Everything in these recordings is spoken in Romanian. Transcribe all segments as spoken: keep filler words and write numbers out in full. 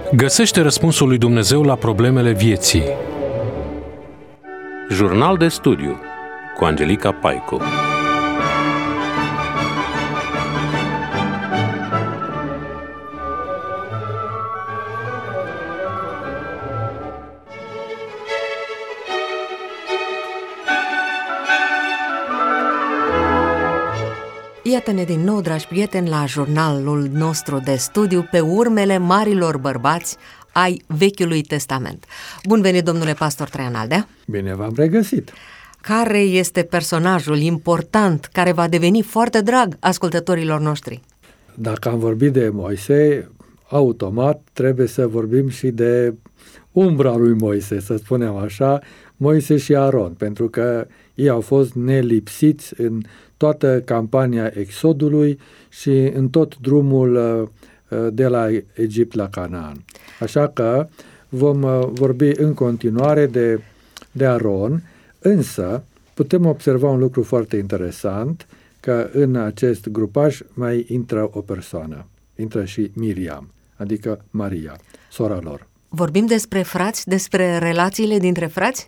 Găsește răspunsul lui Dumnezeu la problemele vieții. Jurnal de studiu cu Angelica Paicu. Iată-ne din nou, dragi prieteni, la jurnalul nostru de studiu pe urmele marilor bărbați ai Vechiului Testament. Bun venit, domnule pastor Traian Aldea! Bine v-am regăsit! Care este personajul important care va deveni foarte drag ascultătorilor noștri? Dacă am vorbit de Moise, automat trebuie să vorbim și de umbra lui Moise, să spunem așa, Moise și Aron, pentru că ei au fost nelipsiți în toată campania Exodului și în tot drumul de la Egipt la Canaan. Așa că vom vorbi în continuare de, de Aron, însă putem observa un lucru foarte interesant, că în acest grupaj mai intră o persoană, intră și Miriam, adică Maria, sora lor. Vorbim despre frați, despre relațiile dintre frați?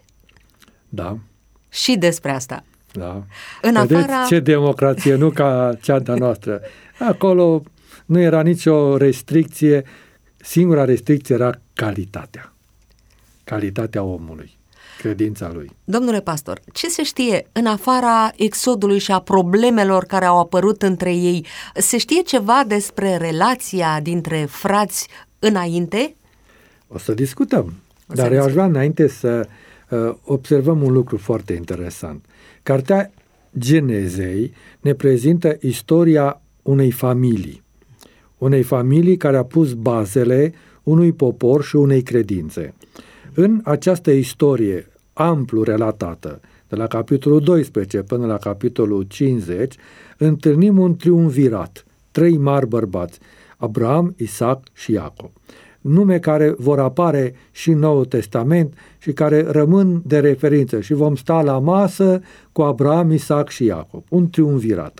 Da. Și despre asta. Da. În Vedeți afara... ce democrație, nu ca cea de-a noastră. Acolo nu era nicio restricție, singura restricție era calitatea. Calitatea omului, credința lui. Domnule pastor, ce se știe în afara Exodului și a problemelor care au apărut între ei? Se știe ceva despre relația dintre frați înainte? O să discutăm, o dar să eu aș vrea înainte să uh, observăm un lucru foarte interesant. Cartea Genezei ne prezintă istoria unei familii, unei familii care a pus bazele unui popor și unei credințe. În această istorie amplu relatată, de la capitolul doisprezece până la capitolul cincizeci, întâlnim un triumvirat, trei mari bărbați, Abraham, Isaac și Iacov. Nume care vor apare și în Noul Testament și care rămân de referință și vom sta la masă cu Abraham, Isaac și Iacov, un triumvirat.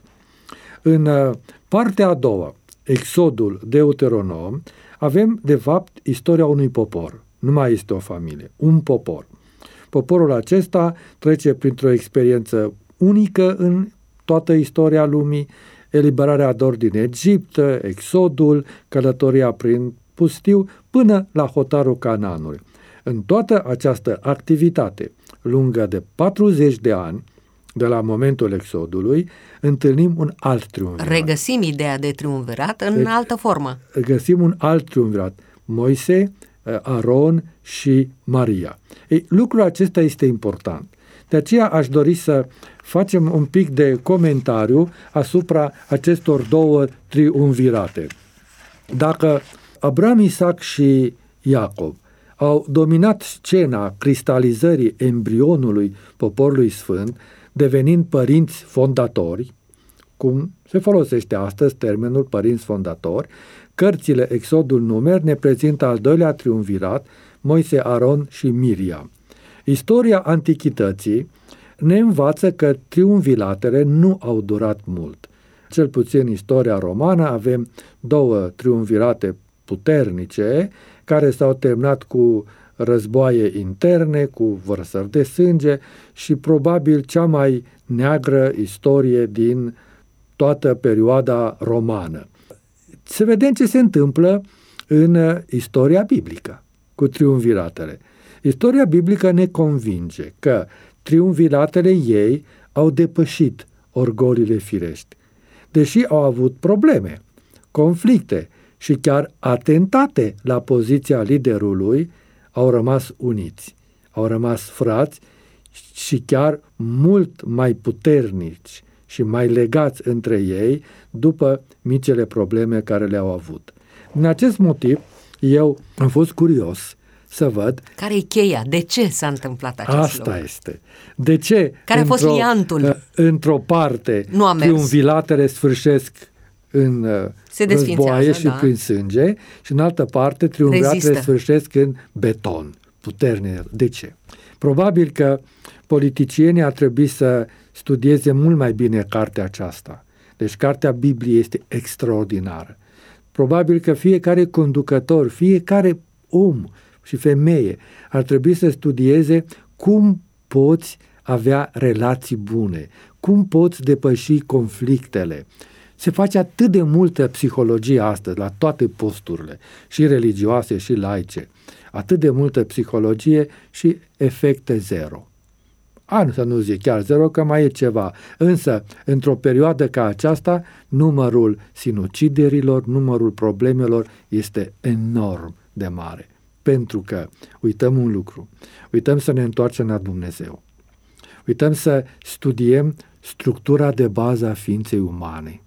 În partea a doua, Exodul, Deuteronom, avem de fapt istoria unui popor, nu mai este o familie, un popor. Poporul acesta trece printr-o experiență unică în toată istoria lumii, eliberarea lor din Egipt, Exodul, călătoria prin pustiu, până la hotarul Canaanului. În toată această activitate lungă de patruzeci de ani, de la momentul Exodului, întâlnim un alt triumvirat. Regăsim ideea de triumvirat în deci, altă formă. Găsim un alt triumvirat, Moise, Aron și Maria. Ei, lucrul acesta este important. De aceea aș dori să facem un pic de comentariu asupra acestor două triumvirate. Dacă Abraham, Isaac și Iacov au dominat scena cristalizării embrionului poporului sfânt, devenind părinți fondatori, cum se folosește astăzi termenul părinți fondatori, cărțile Exodul Numer ne prezintă al doilea triumvirat, Moise, Aron și Miriam. Istoria antichității ne învață că triumviratele nu au durat mult. Cel puțin în istoria romană avem două triumvirate puternice care s-au terminat cu războaie interne, cu vărsări de sânge și probabil cea mai neagră istorie din toată perioada romană. Să vedem ce se întâmplă în istoria biblică cu triumviratele. Istoria biblică ne convinge că triumviratele ei au depășit orgolile firești, deși au avut probleme, conflicte și chiar atentate la poziția liderului, au rămas uniți, au rămas frați și chiar mult mai puternici și mai legați între ei după micile probleme care le-au avut. Din acest motiv, eu am fost curios să văd... Care e cheia? De ce s-a întâmplat acest Asta lucru? este. De ce Care a fost liantul? Într-o parte triumviratele sfârșesc în războaie și da. prin sânge și în altă parte triumviratele sfârșesc în beton, puternic. De ce? Probabil că politicienii ar trebui să studieze mult mai bine cartea aceasta. Deci cartea Bibliei este extraordinară. Probabil că fiecare conducător, fiecare om și femeie ar trebui să studieze cum poți avea relații bune, cum poți depăși conflictele. Se face atât de multă psihologie astăzi, la toate posturile, și religioase și laice. Atât de multă psihologie și efecte zero. An să nu zic chiar zero, că mai e ceva. Însă, într-o perioadă ca aceasta, numărul sinuciderilor, numărul problemelor este enorm de mare. Pentru că uităm un lucru, uităm să ne întoarcem la Dumnezeu. Uităm să studiem structura de bază a ființei umane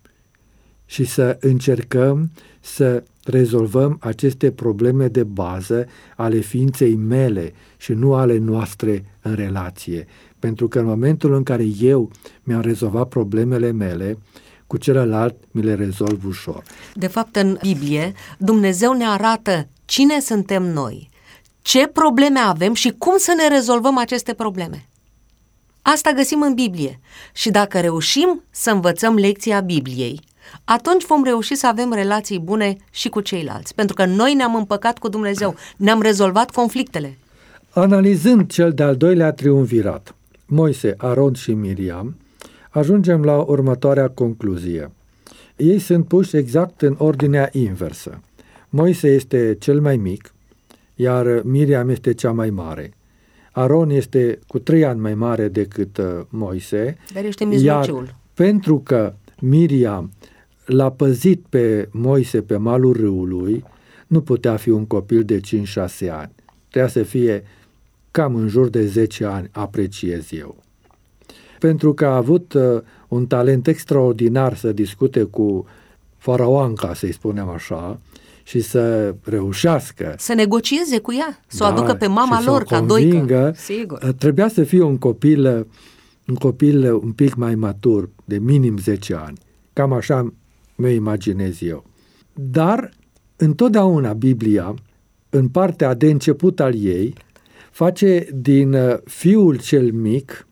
și să încercăm să rezolvăm aceste probleme de bază ale ființei mele și nu ale noastre în relație. Pentru că în momentul în care eu mi-am rezolvat problemele mele, cu celălalt mi le rezolv ușor. De fapt, în Biblie, Dumnezeu ne arată cine suntem noi, ce probleme avem și cum să ne rezolvăm aceste probleme. Asta găsim în Biblie și dacă reușim să învățăm lecția Bibliei, atunci vom reuși să avem relații bune și cu ceilalți, pentru că noi ne-am împăcat cu Dumnezeu, ne-am rezolvat conflictele. Analizând cel de-al doilea triumvirat, Moise, Aron și Miriam, ajungem la următoarea concluzie. Ei sunt puși exact în ordinea inversă. Moise este cel mai mic, iar Miriam este cea mai mare. Aron este cu trei ani mai mare decât uh, Moise, dar este mijlociul. Iar pentru că Miriam l-a păzit pe Moise pe malul râului, nu putea fi un copil de cinci șase ani. Trebuia să fie cam în jur de zece ani, apreciez eu. Pentru că a avut uh, un talent extraordinar să discute cu faraoanca, să-i spunem așa, și să reușească. Să negocieze cu ea, să o da, aducă pe mama lor ca doică. Sigur. Trebuia să fie un copil, un copil un pic mai matur, de minim zece ani. Cam așa mă imaginez eu. Dar întotdeauna Biblia, în partea de început al ei, face din fiul cel mic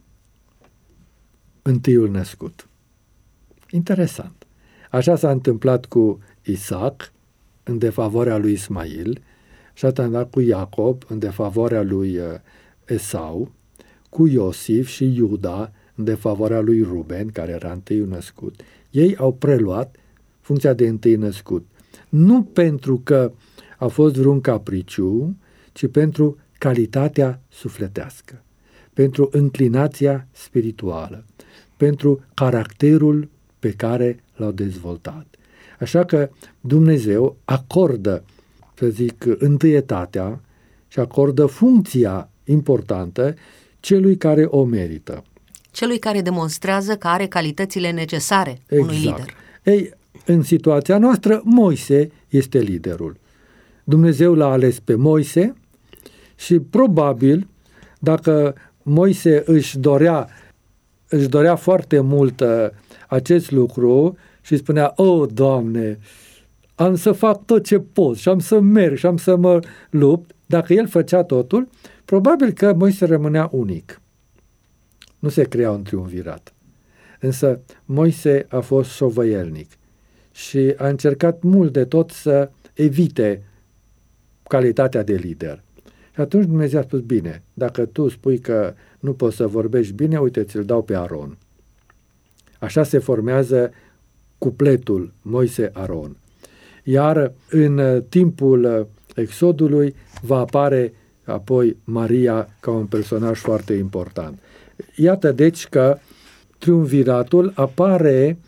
întâiul născut. Interesant. Așa s-a întâmplat cu Isaac, în defavoarea lui Ismail, și a întâmplat cu Iacob, în defavoarea lui Esau, cu Iosif și Iuda, în defavoarea lui Ruben, care era întâiul născut. Ei au preluat funcția de întâi născut. Nu pentru că a fost vreun capriciu, ci pentru calitatea sufletească, pentru înclinația spirituală, pentru caracterul pe care l-au dezvoltat. Așa că Dumnezeu acordă, să zic, întâietatea și acordă funcția importantă celui care o merită. Celui care demonstrează că are calitățile necesare exact. Unui lider. Ei, în situația noastră, Moise este liderul. Dumnezeu l-a ales pe Moise și probabil, dacă Moise își dorea, își dorea foarte mult acest lucru și spunea, o, Doamne, am să fac tot ce pot și am să merg și am să mă lupt, dacă el făcea totul, probabil că Moise rămânea unic. Nu se crea un triumvirat. Însă Moise a fost șovăielnic și a încercat mult de tot să evite calitatea de lider. Și atunci Dumnezeu a spus, bine, dacă tu spui că nu poți să vorbești bine, uite, ți-l dau pe Aron. Așa se formează cupletul Moise-Aron. Iar în timpul Exodului va apare apoi Maria ca un personaj foarte important. Iată deci că triumviratul apare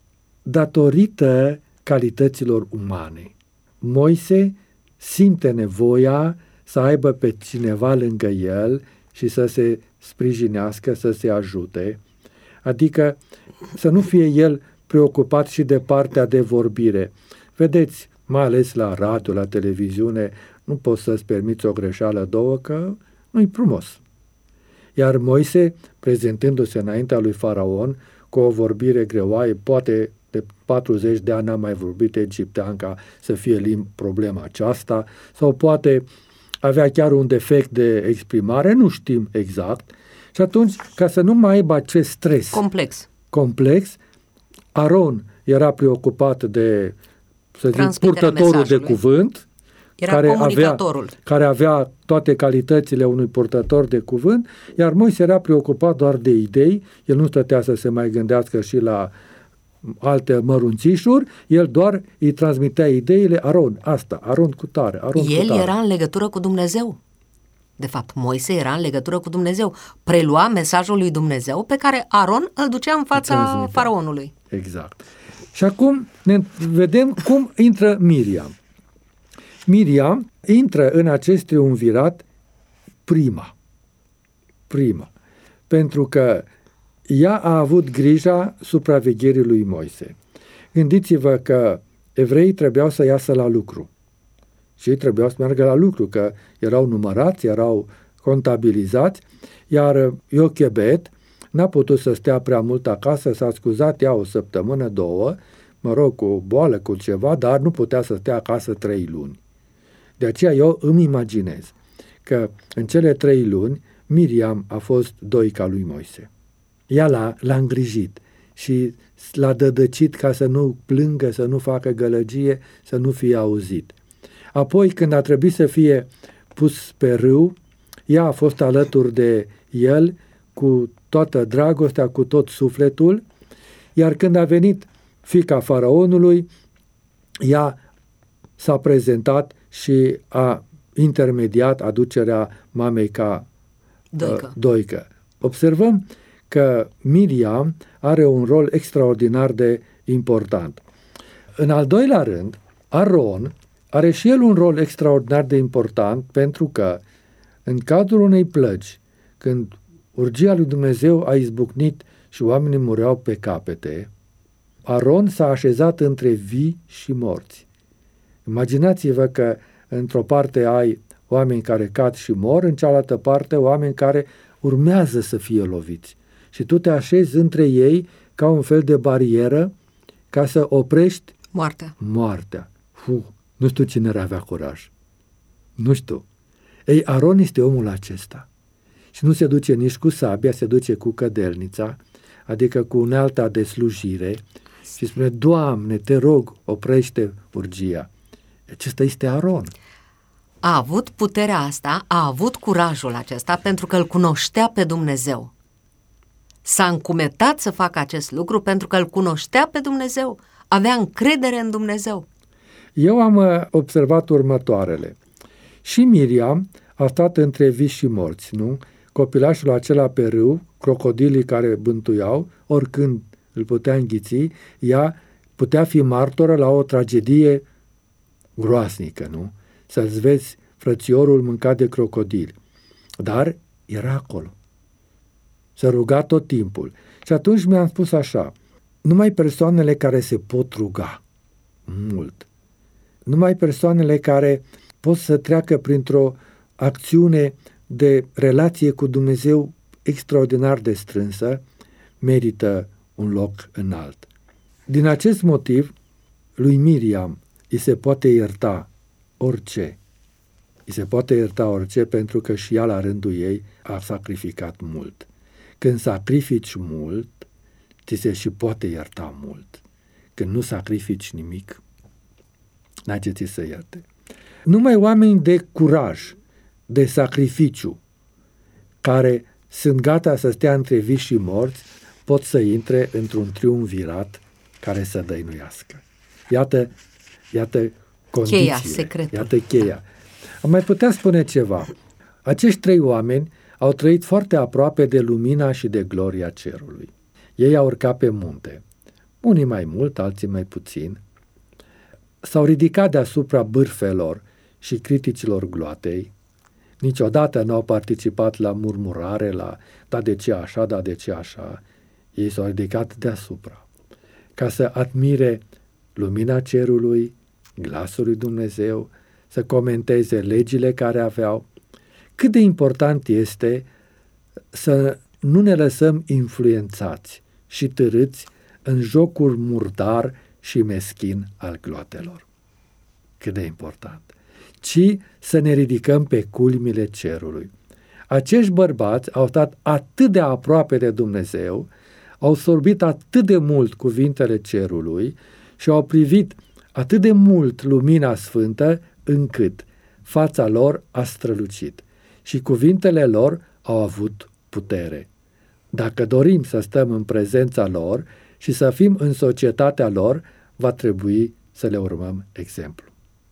datorită calităților umane. Moise simte nevoia să aibă pe cineva lângă el și să se sprijinească, să se ajute, adică să nu fie el preocupat și de partea de vorbire. Vedeți, mai ales la radio, la televiziune, nu poți să-ți permiți o greșeală, două, că nu-i frumos. Iar Moise, prezentându-se înaintea lui Faraon, cu o vorbire greoaie, poate de patruzeci de ani n-a mai vorbit egiptean ca să fie limb problema aceasta, sau poate avea chiar un defect de exprimare, nu știm exact. Și atunci, ca să nu mai aibă acest stres complex, complex Aron era preocupat de, să zic, purtătorul de cuvânt, Era care avea, comunicatorul. care avea toate calitățile unui purtător de cuvânt, iar Moise era preocupat doar de idei, el nu stătea să se mai gândească și la alte mărunțișuri, el doar îi transmitea ideile, Aron, asta, Aron cu tare, Aron El cu tare. era în legătură cu Dumnezeu. De fapt, Moise era în legătură cu Dumnezeu. Prelua mesajul lui Dumnezeu pe care Aron îl ducea în fața Transmitea. faraonului. Exact. Și acum ne vedem cum intră Miriam. Miriam intră în acest triumvirat prima. Prima. Pentru că ea a avut grija supravegherii lui Moise. Gândiți-vă că evreii trebuiau să iasă la lucru. Și ei trebuiau să meargă la lucru, că erau numărați, erau contabilizați, iar Iochebed n-a putut să stea prea mult acasă, s-a scuzat ea o săptămână, două, mă rog, cu o boală, cu ceva, dar nu putea să stea acasă trei luni. De aceea eu îmi imaginez că în cele trei luni Miriam a fost doica lui Moise. Ea l-a, l-a îngrijit și l-a dădăcit ca să nu plângă, să nu facă gălăgie, să nu fie auzit. Apoi, când a trebuit să fie pus pe râu, ea a fost alături de el cu toată dragostea, cu tot sufletul, iar când a venit fiica faraonului, ea s-a prezentat și a intermediat aducerea mamei ca Doică. Uh, doică. Observăm că Miriam are un rol extraordinar de important. În al doilea rând, Aron are și el un rol extraordinar de important pentru că în cadrul unei plăgi, când urgia lui Dumnezeu a izbucnit și oamenii mureau pe capete, Aron s-a așezat între vii și morți. Imaginați-vă că într-o parte ai oameni care cad și mor, în cealaltă parte oameni care urmează să fie loviți. Și tu te așezi între ei ca un fel de barieră ca să oprești Moartea. moartea. Fuh, nu știu cine ar avea curaj. Nu știu. Ei, Aron este omul acesta. Și nu se duce nici cu sabia, se duce cu cădelnița, adică cu unealta de slujire și spune, Doamne, te rog, oprește urgia. Acesta este Aron. A avut puterea asta, a avut curajul acesta pentru că îl cunoștea pe Dumnezeu. S-a încumetat să facă acest lucru pentru că îl cunoștea pe Dumnezeu. Avea încredere în Dumnezeu. Eu am observat următoarele. Și Miriam a stat între vii și morți, nu? Copilașul acela pe râu, crocodilii care bântuiau, oricând îl putea înghiți, ea putea fi martoră la o tragedie groasnică, nu? Să-ți vezi frățiorul mâncat de crocodili. Dar era acolo. Se ruga tot timpul. Și atunci mi-am spus așa, numai persoanele care se pot ruga mult, numai persoanele care pot să treacă printr-o acțiune de relație cu Dumnezeu extraordinar de strânsă, merită un loc înalt. Din acest motiv, lui Miriam îi se poate ierta orice. Îi se poate ierta orice pentru că și ea la rândul ei a sacrificat mult. Când sacrifici mult, ți se și poate ierta mult. Când nu sacrifici nimic, n-ai ce ți să ierte. Numai oameni de curaj, de sacrificiu, care sunt gata să stea între vii și morți, pot să intre într-un triumvirat care să dăinuiască. Iată, iată condițiile. Cheia, secretul. Iată cheia. Am mai putea spune ceva. Acești trei oameni au trăit foarte aproape de lumina și de gloria cerului. Ei au urcat pe munte. Unii mai mult, alții mai puțin. S-au ridicat deasupra bârfelor și criticilor gloatei. Niciodată nu au participat la murmurare, la da de ce așa, da de ce așa. Ei s-au ridicat deasupra ca să admire lumina cerului, glasul lui Dumnezeu, să comenteze legile care aveau. Cât de important este să nu ne lăsăm influențați și târâți în jocul murdar și meschin al gloatelor. Cât de important. Ci să ne ridicăm pe culmile cerului. Acești bărbați au stat atât de aproape de Dumnezeu, au sorbit atât de mult cuvintele cerului și au privit atât de mult lumina sfântă, încât fața lor a strălucit și cuvintele lor au avut putere. Dacă dorim să stăm în prezența lor și să fim în societatea lor, va trebui să le urmăm exemplu.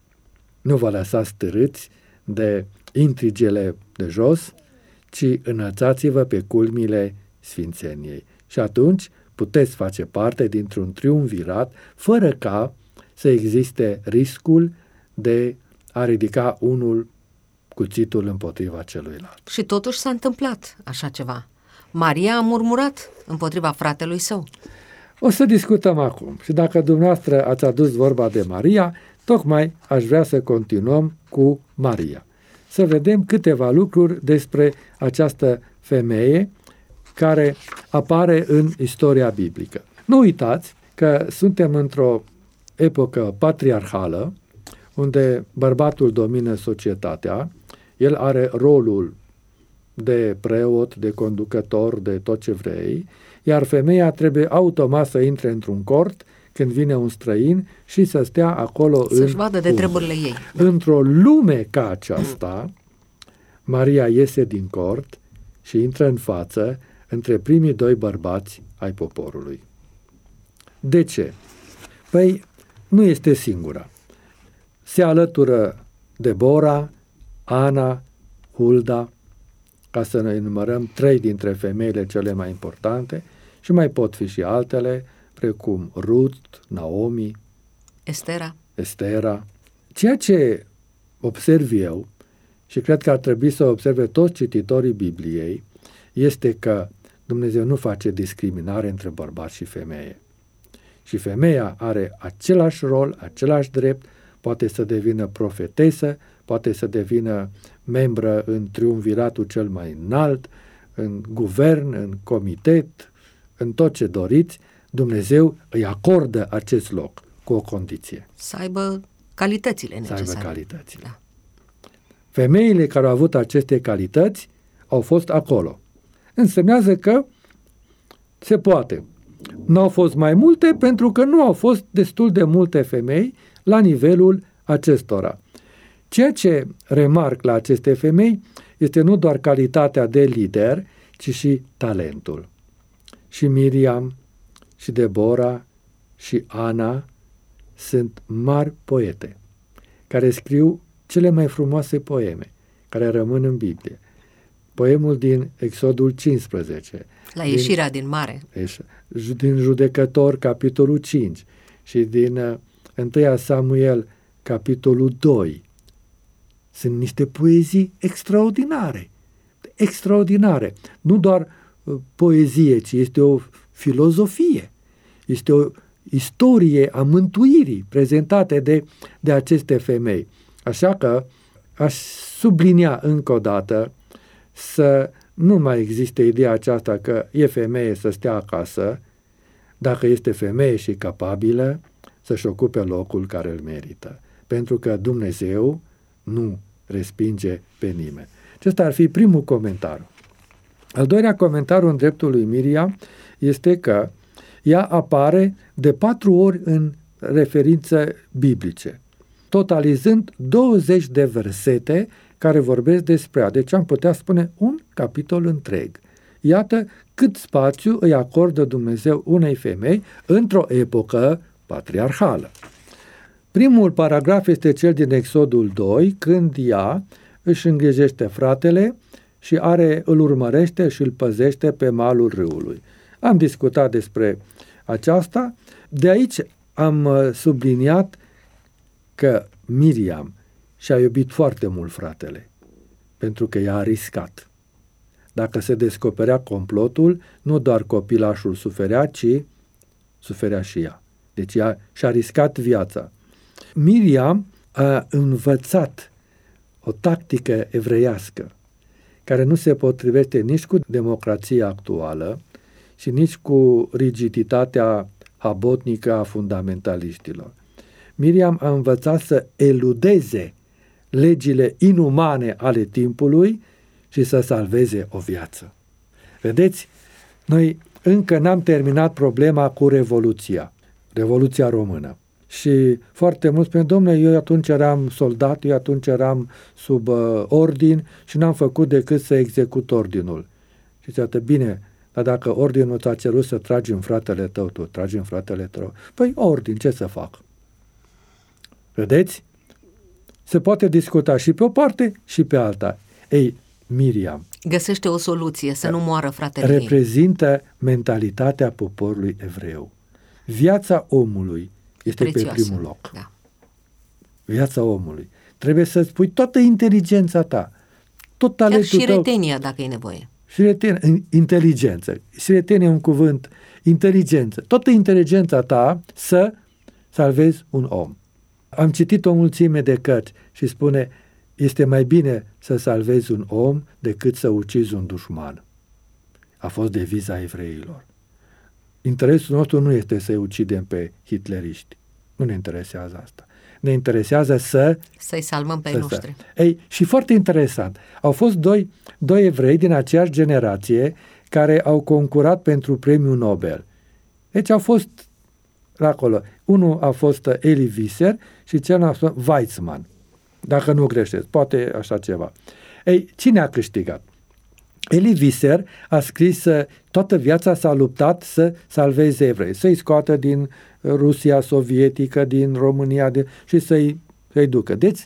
Nu vă lăsați târâți de intrigele de jos, ci înălțați-vă pe culmile sfințeniei. Și atunci puteți face parte dintr-un triumvirat fără ca să existe riscul de a ridica unul cuțitul împotriva celuilalt. Și totuși s-a întâmplat așa ceva. Maria a murmurat împotriva fratelui său. O să discutăm acum și dacă dumneavoastră ați adus vorba de Maria, tocmai aș vrea să continuăm cu Maria. Să vedem câteva lucruri despre această femeie care apare în istoria biblică. Nu uitați că suntem într-o epocă patriarhală, unde bărbatul domină societatea, el are rolul de preot, de conducător, de tot ce vrei, iar femeia trebuie automat să intre într-un cort când vine un străin și să stea acolo să-și în vadă de treburile ei. Într-o lume ca aceasta, Maria iese din cort și intră în față între primii doi bărbați ai poporului. De ce? Păi, nu este singura. Se alătură Debora, Ana, Hulda, ca să ne numărăm trei dintre femeile cele mai importante, și mai pot fi și altele, precum Ruth, Naomi, Estera. Estera. Ceea ce observ eu, și cred că ar trebui să observe toți cititorii Bibliei, este că Dumnezeu nu face discriminare între bărbat și femeie. Și femeia are același rol, același drept, poate să devină profetesă, poate să devină membră în triumviratul cel mai înalt, în guvern, în comitet, în tot ce doriți. Dumnezeu îi acordă acest loc cu o condiție. Să aibă calitățile necesare. Să aibă calitățile. Da. Femeile care au avut aceste calități au fost acolo. Însemnează că se poate. Nu au fost mai multe pentru că nu au fost destul de multe femei la nivelul acestora. Ceea ce remarc la aceste femei este nu doar calitatea de lider, ci și talentul. Și Miriam, și Debora, și Ana sunt mari poete, care scriu cele mai frumoase poeme, care rămân în Biblie. Poemul din Exodul cincisprezece. La ieșirea din, din mare. Din Judecător, capitolul cinci. Și din uh, întâi Samuel, capitolul doi. Sunt niște poezii extraordinare. Extraordinare. Nu doar uh, poezie, ci este o filozofie. Este o istorie a mântuirii prezentate de, de aceste femei. Așa că aș sublinia încă o dată să nu mai existe ideea aceasta că e femeie să stea acasă, dacă este femeie și capabilă să-și ocupe locul care îl merită. Pentru că Dumnezeu nu respinge pe nimeni. Acesta ar fi primul comentariu. Al doilea comentariu în dreptul lui Miriam este că ea apare de patru ori în referințe biblice, totalizând douăzeci de versete care vorbesc despre ea. Deci am putea spune un capitol întreg. Iată cât spațiu îi acordă Dumnezeu unei femei într-o epocă patriarhală. Primul paragraf este cel din Exodul doi, când ea își îngrijește fratele și are, îl urmărește și îl păzește pe malul râului. Am discutat despre aceasta, de aici am subliniat că Miriam și-a iubit foarte mult fratele, pentru că ea a riscat. Dacă se descoperea complotul, nu doar copilașul suferea, ci suferea și ea. Deci ea și-a riscat viața. Miriam a învățat o tactică evreiască, care nu se potrivește nici cu democrația actuală și nici cu rigiditatea habotnică a fundamentaliștilor. Miriam a învățat să eludeze legile inumane ale timpului și să salveze o viață. Vedeți, noi încă n-am terminat problema cu Revoluția, Revoluția Română. Și foarte mulți spun, domnule, eu atunci eram soldat, eu atunci eram sub uh, ordin și n-am făcut decât să execut ordinul. Și zice, bine, dar dacă ordinul ți-a cerut să tragi în fratele tău, tu tragi în fratele tău. Păi ordin, ce să fac? Vedeți? Se poate discuta și pe o parte și pe alta. Ei, Miriam găsește o soluție, să nu moară fratele ei. Reprezintă mentalitatea poporului evreu. Viața omului este Prețioasă. pe primul loc. Da. Viața omului. Trebuie să-ți pui toată inteligența ta, tot Chiar talentul și tău. retenia, dacă e nevoie. Și retenie, inteligență. Și retenie un cuvânt, inteligență. Toată inteligența ta să salvezi un om. Am citit o mulțime de cărți și spune, este mai bine să salvezi un om decât să ucizi un dușman. A fost deviza evreilor. Interesul nostru nu este să-i ucidem pe hitleriști. Nu ne interesează asta. Ne interesează să... Să-i salvăm pe să ei noștri. Să. Ei, și foarte interesant, au fost doi, doi evrei din aceeași generație care au concurat pentru premiul Nobel. Deci au fost acolo. Unul a fost Elie Wiesel și celălalt a fost Weizmann. Dacă nu greșesc, poate așa ceva. Ei, cine a câștigat? Elie Wiesel a scris că toată viața s-a luptat să salveze evrei, să-i scoată din Rusia sovietică, din România de, și să-i, să-i ducă. Deci,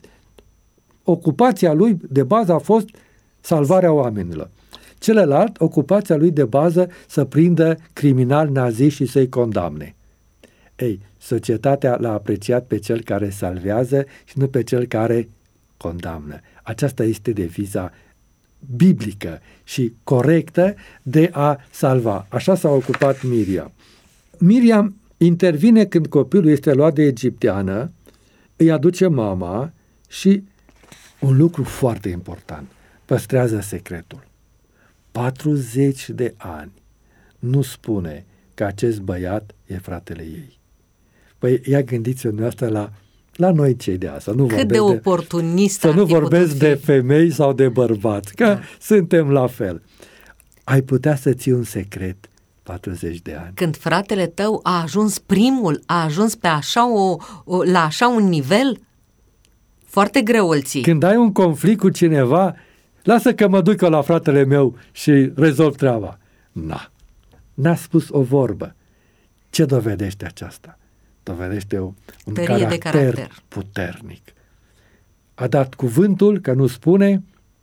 ocupația lui de bază a fost salvarea oamenilor. Celălalt, ocupația lui de bază să prindă criminali naziști și să-i condamne. Ei, societatea l-a apreciat pe cel care salvează și nu pe cel care condamnă. Aceasta este deviza biblică și corectă de a salva. Așa s-a ocupat Miriam. Miriam intervine când copilul este luat de egipteană, îi aduce mama și un lucru foarte important, păstrează secretul. patruzeci de ani nu spune că acest băiat e fratele ei. Păi ia gândiți-vă dumneavoastră la, la noi cei de asta. Nu Cât de oportunist Să ar nu fi vorbesc putut de fi. femei sau de bărbați, că Da. suntem la fel. Ai putea să ții un secret patruzeci de ani. Când fratele tău a ajuns primul, a ajuns pe așa o, o, la așa un nivel, foarte greu îl ții. Când ai un conflict cu cineva, lasă că mă duc eu la fratele meu și rezolv treaba. Na, n-a spus o vorbă. Ce dovedește aceasta? Dovedește un Tărie caracter, de caracter puternic. A dat cuvântul că nu spune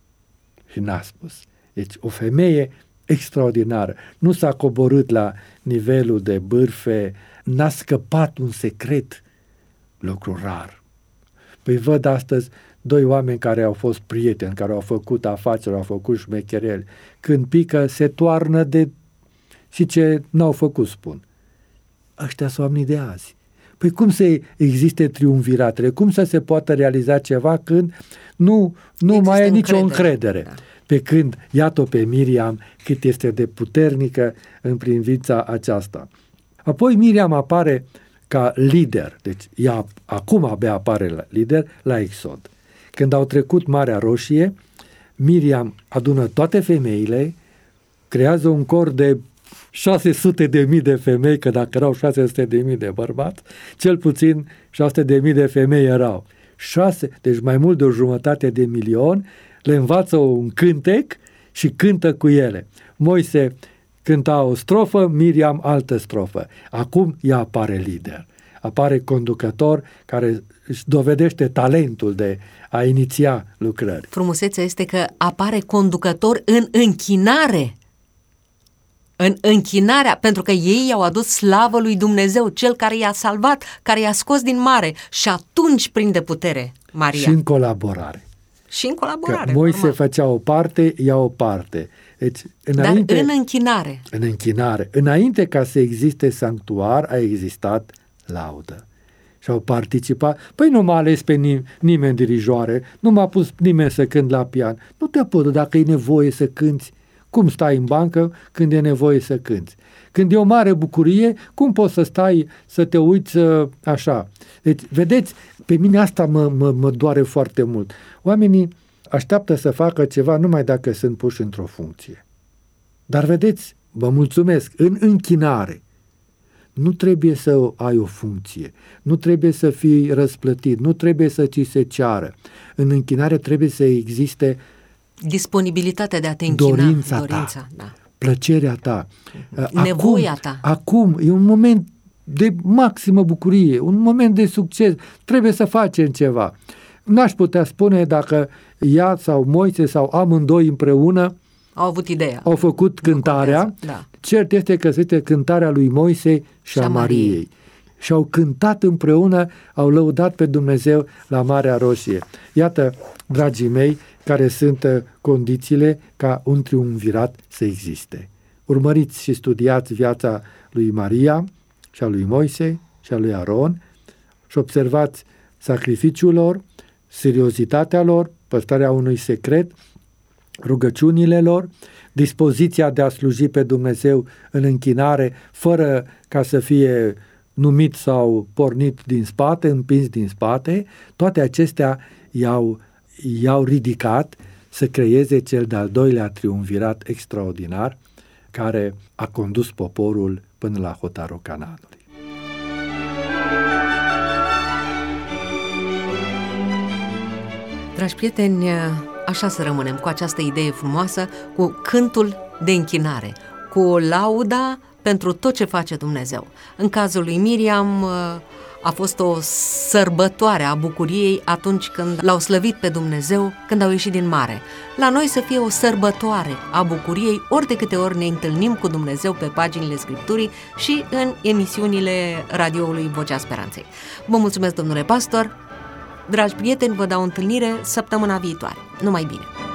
și n-a spus. Deci o femeie extraordinară. Nu s-a coborât la nivelul de bârfe, n-a scăpat un secret, lucru rar. Păi văd astăzi doi oameni care au fost prieteni, care au făcut afaceri, au făcut șmechereli. Când pică, se toarnă de... și ce n-au făcut, spun. Ăștia sunt oamenii de azi. Păi cum să existe triumviratele? Cum să se poată realiza ceva când nu, nu mai e nicio încredere? încredere. Da. Pe când, iată pe Miriam, cât este de puternică în privința aceasta. Apoi Miriam apare ca lider, deci ea acum abia apare la lider la Exod. Când au trecut Marea Roșie, Miriam adună toate femeile, creează un cor de șase sute de mii de femei, că dacă erau șase sute de mii de bărbați, cel puțin șase sute de mii de femei erau. șase, deci mai mult de o jumătate de milion, le învață un cântec și cântă cu ele. Moise cânta o strofă, Miriam altă strofă. Acum ea apare lider, apare conducător care își dovedește talentul de a iniția lucrări. Frumusețea este că apare conducător în închinare. În închinarea, pentru că ei i-au adus slavă lui Dumnezeu, cel care i-a salvat, care i-a scos din mare, și atunci prinde putere Maria. Și în colaborare. Și în colaborare. Că Moise normal. făcea o parte, ea o parte. Deci, înainte, Dar în închinare. În închinare. Înainte ca să existe sanctuar, a existat laudă. Și au participat. Păi nu m-a ales pe nim- nimeni dirijoare, nu m-a pus nimeni să cânt la pian. Nu te pot, dacă e nevoie să cânți. Cum stai în bancă când e nevoie să cânți? Când e o mare bucurie, cum poți să stai să te uiți așa? Deci, vedeți, pe mine asta mă, mă, mă doare foarte mult. Oamenii așteaptă să facă ceva numai dacă sunt puși într-o funcție. Dar vedeți, vă mulțumesc, în închinare. nu trebuie să ai o funcție, nu trebuie să fii răsplătit, nu trebuie să ți se ceară. În închinare trebuie să existe disponibilitatea de a te închina, dorința, dorința ta, da. plăcerea ta, nevoia acum, ta. Acum e un moment de maximă bucurie, un moment de succes, trebuie să facem ceva. N-aș putea spune dacă ea sau Moise sau amândoi împreună au avut ideea. Au făcut cântarea. Da. Cert este că este cântarea lui Moise și, și a Mariei. Mariei. Și au cântat împreună, au lăudat pe Dumnezeu la Marea Roșie. Iată, dragii mei, care sunt condițiile ca un triumvirat să existe. Urmăriți și studiați viața lui Maria și a lui Moise și a lui Aron și observați sacrificiul lor, seriozitatea lor, păstrarea unui secret, rugăciunile lor, dispoziția de a sluji pe Dumnezeu în închinare, fără ca să fie numit sau pornit din spate, împins din spate, toate acestea i-au, i-au ridicat să creeze cel de-al doilea triumvirat extraordinar care a condus poporul până la hotarul Canaanului. Dragi prieteni, așa să rămânem cu această idee frumoasă, cu cântul de închinare, cu lauda pentru tot ce face Dumnezeu. În cazul lui Miriam a fost o sărbătoare a bucuriei atunci când l-au slăvit pe Dumnezeu, când au ieșit din mare. La noi să fie o sărbătoare a bucuriei ori de câte ori ne întâlnim cu Dumnezeu pe paginile Scripturii și în emisiunile radioului Vocea Speranței. Vă mulțumesc, domnule pastor! Dragi prieteni, vă dau întâlnire săptămâna viitoare. Numai bine!